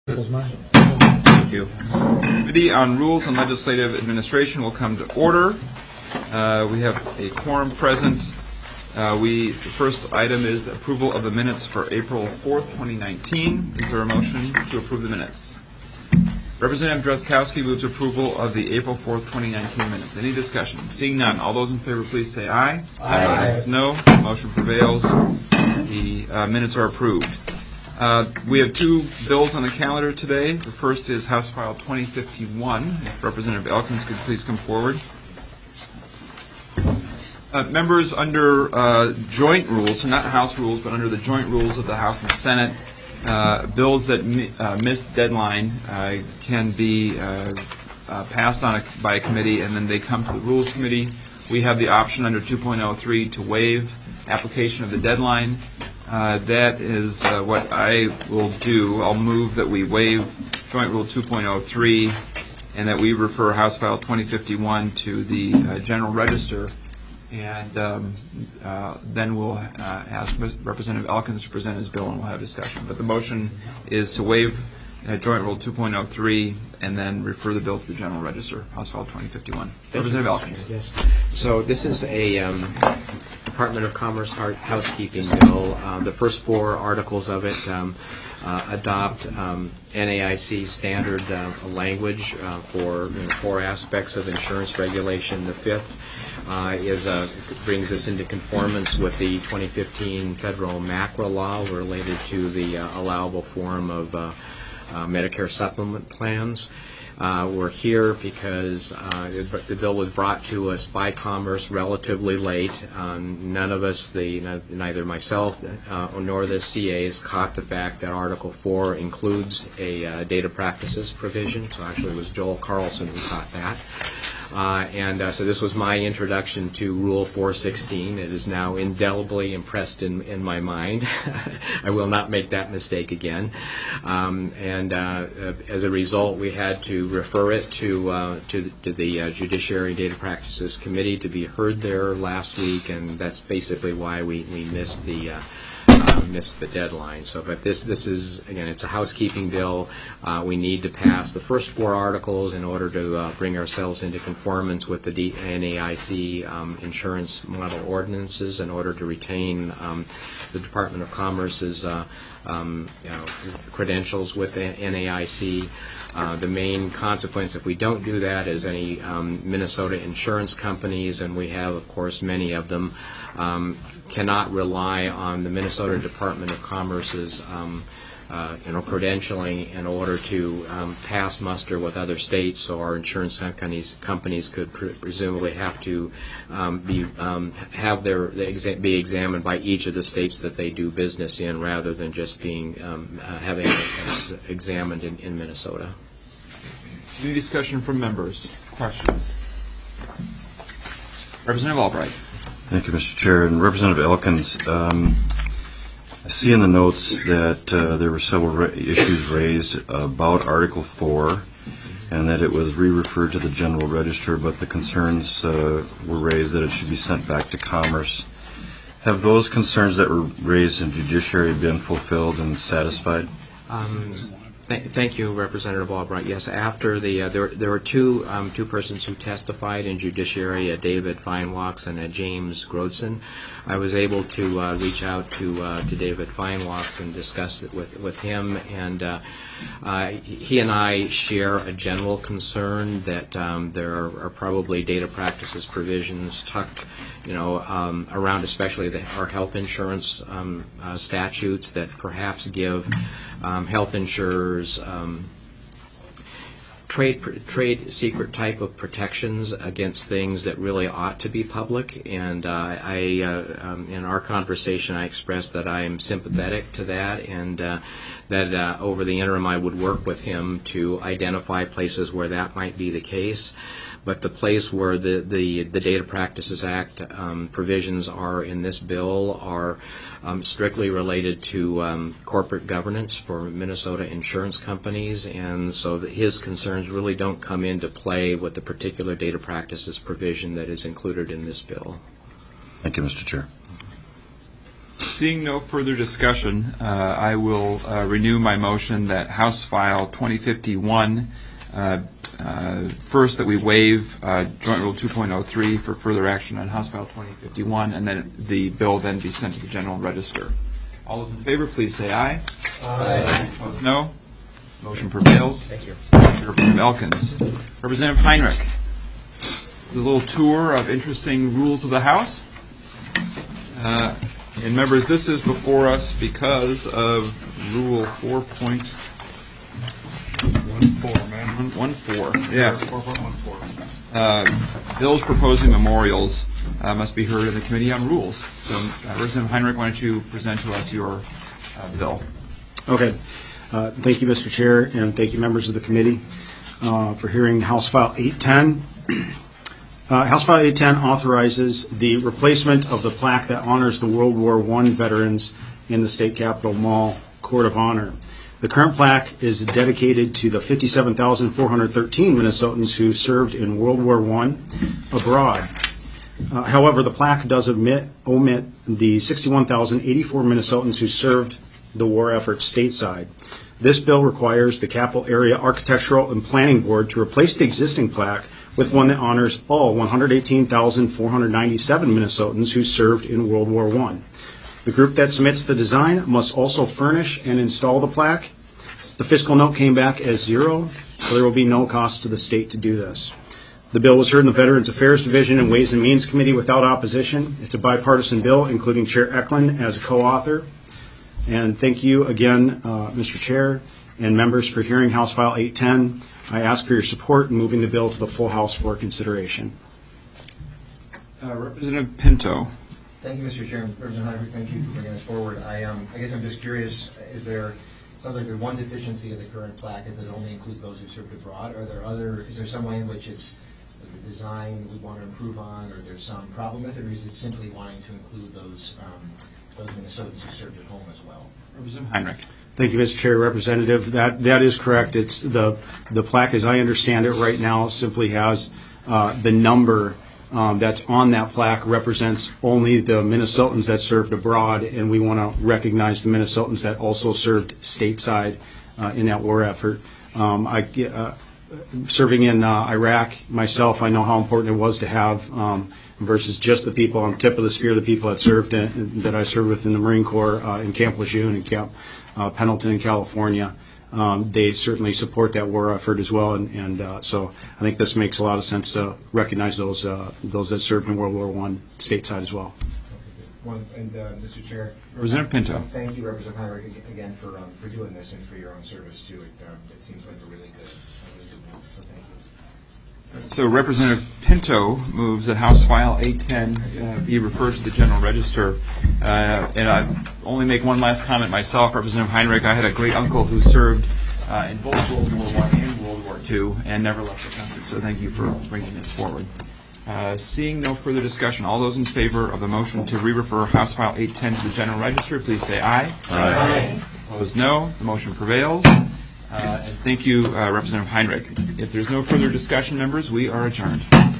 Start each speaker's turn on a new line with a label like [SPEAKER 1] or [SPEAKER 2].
[SPEAKER 1] Thank you. Committee on Rules and Legislative Administration will come to order. We have a quorum present. The first item is approval of the minutes for April 4th, 2019. Is there a motion to approve the minutes? Representative Drazkowski moves approval of the April 4th, 2019 minutes. Any discussion? Seeing none, all those in favor please say aye. Aye. No, motion prevails. The minutes are approved. We have two bills on the calendar today. The first is House File 2051. If Representative Elkins could please come forward. Members, under joint rules, so not House rules, but under the joint rules of the House and Senate, bills that miss deadline can be passed on by a committee, and then they come to the Rules Committee. We have the option under 2.03 to waive application of the deadline. That is what I will do. I'll move that we waive Joint Rule 2.03 and that we refer House File 2051 to the General Register. And then we'll ask Representative Elkins to present his bill and we'll have discussion. But the motion is to waive Joint Rule 2.03 and then refer the bill to the General Register, House File 2051. Representative Elkins.
[SPEAKER 2] Yes. So this is a Department of Commerce housekeeping bill. The first four articles of it adopt NAIC standard language for four aspects of insurance regulation. The fifth brings us into conformance with the 2015 federal MACRA law related to the allowable form of Medicare supplement plans. We're here because the bill was brought to us by Commerce relatively late. None of us, neither myself nor the CAs, caught the fact that Article 4 includes a data practices provision. So actually it was Joel Carlson who caught that. So this was my introduction to Rule 416. It is now indelibly impressed in my mind. I will not make that mistake again. As a result, we had to refer it to the Judiciary Data Practices Committee to be heard there last week, and that's basically why we missed the deadline. So, but this is, again, it's a housekeeping bill. We need to pass the first four articles in order to bring ourselves into conformance with the NAIC insurance model ordinances in order to retain the Department of Commerce's credentials with the NAIC. The main consequence if we don't do that is any Minnesota insurance companies, and we have, of course, many of them, cannot rely on the Minnesota Department of Commerce's credentialing in order to pass muster with other states. So our insurance companies could presumably have to be examined by each of the states that they do business in, rather than just being having examined in Minnesota.
[SPEAKER 1] Any discussion from members? Questions? Representative Albright.
[SPEAKER 3] Thank you, Mr. Chair. And Representative Elkins, I see in the notes that there were several issues raised about Article 4 and that it was re-referred to the General Register, but the concerns were raised that it should be sent back to Commerce. Have those concerns that were raised in Judiciary been fulfilled and satisfied?
[SPEAKER 2] Thank you, Representative Albright. Yes, after there were two persons who testified in Judiciary, David Feinwachs and James Grodson. I was able to reach out to David Feinwachs and discuss it with him, and he and I share a general concern that there are probably data practices provisions tucked, around especially our health insurance statutes that perhaps give health insurers trade secret type of protections against things that really ought to be public. And in our conversation, I expressed that I am sympathetic to that, and that over the interim I would work with him to identify places where that might be the case. But the place where the Data Practices Act provisions are in this bill are strictly related to corporate governance for Minnesota insurance companies, and so his concerns really don't come into play with the particular data practices provision that is included in this bill.
[SPEAKER 3] Thank you, Mr. Chair.
[SPEAKER 1] Seeing no further discussion, I will renew my motion that House File 2051, first that we waive Joint Rule 2.03 for further action on House File 2051, and then the bill then be sent to the General Register. All those in favor, please say aye.
[SPEAKER 4] Aye.
[SPEAKER 1] Opposed, no. Motion prevails.
[SPEAKER 2] Thank you.
[SPEAKER 1] Representative Elkins. Representative Heinrich. A little tour of interesting rules of the House. And members, this is before us because of Rule 4.14. Yes. 4.14. Bills proposing memorials must be heard in the Committee on Rules. So, Representative Heinrich, why don't you present to us your bill?
[SPEAKER 4] Okay. Thank you, Mr. Chair, and thank you, members of the committee, for hearing House File 810. House File 810 authorizes the replacement of the plaque that honors the World War I veterans in the State Capitol Mall Court of Honor. The current plaque is dedicated to the 57,413 Minnesotans who served in World War I abroad. However, the plaque does omit the 61,084 Minnesotans who served the war effort stateside. This bill requires the Capital Area Architectural and Planning Board to replace the existing plaque with one that honors all 118,497 Minnesotans who served in World War I. The group that submits the design must also furnish and install the plaque. The fiscal note came back as zero, so there will be no cost to the state to do this. The bill was heard in the Veterans Affairs Division and Ways and Means Committee without opposition. It's a bipartisan bill, including Chair Eklund as a co-author. And thank you again, Mr. Chair and members, for hearing House File 810. I ask for your support in moving the bill to the full House for consideration.
[SPEAKER 1] Representative Pinto.
[SPEAKER 5] Thank you, Mr. Chairman. Representative Heinrich, thank you for bringing this forward. I guess I'm just curious, sounds like there's one deficiency of the current plaque is that it only includes those who served abroad. Is there some way in which it's the design we want to improve on, or there's some problem with it, or is it simply wanting to include those Minnesotans who served at home as well?
[SPEAKER 1] Representative Heinrich.
[SPEAKER 4] Thank you, Mr. Chair. Representative, that is correct. It's the plaque, as I understand it right now, simply has the number that's on that plaque represents only the Minnesotans that served abroad, and we want to recognize the Minnesotans that also served stateside in that war effort. Serving in Iraq myself, I know how important it was to have versus just the people on the tip of the spear, the people that I served with in the Marine Corps in Camp Lejeune and Camp Pendleton in California. They certainly support that war effort as well, and so I think this makes a lot of sense to recognize those that served in World War I stateside as well.
[SPEAKER 5] Mr. Chair,
[SPEAKER 1] Representative Pinto.
[SPEAKER 5] Thank you, Representative Heinrich, again for doing this and for your own service too. It seems like a really good move. So thank you.
[SPEAKER 1] So Representative Pinto moves that House File 810 be referred to the General Register. And I only make one last comment myself, Representative Heinrich. I had a great uncle who served in both World War I and World War II and never left the country. So thank you for bringing this forward. Seeing no further discussion, all those in favor of the motion to re-refer House File 810 to the General Register, please say aye.
[SPEAKER 4] Aye.
[SPEAKER 1] Opposed, no. The motion prevails. And thank you, Representative Heinrich. If there's no further discussion, members, we are adjourned.